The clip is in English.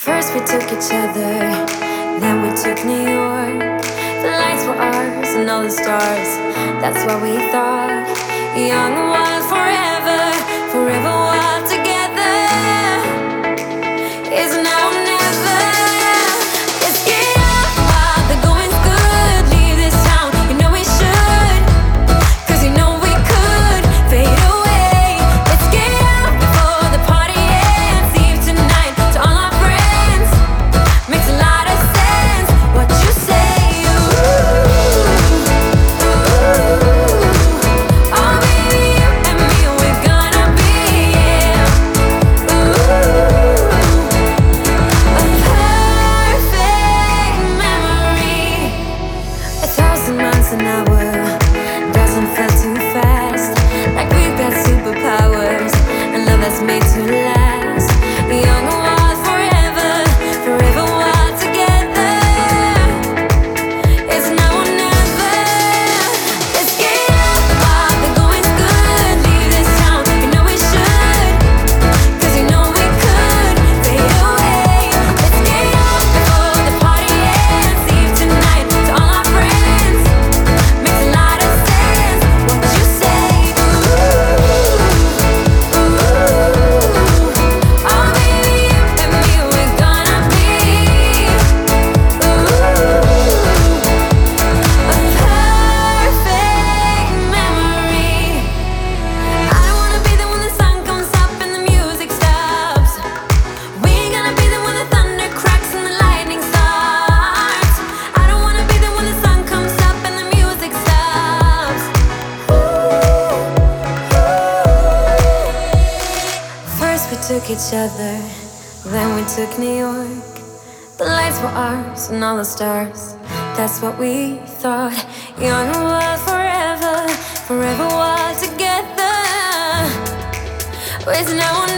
First we took each other, then we took New York. The lights were ours and all the stars, that's what we thought. Young and wild forever, forever wild together. It's now or never. Let's get up while the going's good. Leave this town, you know we should, 'cause you know we could fade away. Let's get out before the party ends. Leave tonight to all our friends. Makes a lot of sense what you say. Ooh, ooh. Oh baby, you and me, we're gonna be, yeah. Ooh, a perfect memory. 1,000 miles an hour doesn't feel too fast. Like we've got superpowers and love that's made to last. Young and wild forever, forever wild together. It's now or never. Let's get up while the going's good. Leave this town, you know we should, 'cause you know we could fade away. Let's get up before the party ends. Leave tonight to all our friends. Makes a lot of sense what you say. Ooh, ooh. Oh baby, you and me, we're gonna be, ooh, a perfect memory. I don't wanna be there when the sun comes up and the music stops. We ain't gonna be there when the thunder cracks and the lightning starts. I don't wanna be there when the sun comes up and the music stops. First we took each other, then we took New York. The lights were ours and all the stars, that's what we thought. Young and wild forever, forever wild together. It's now or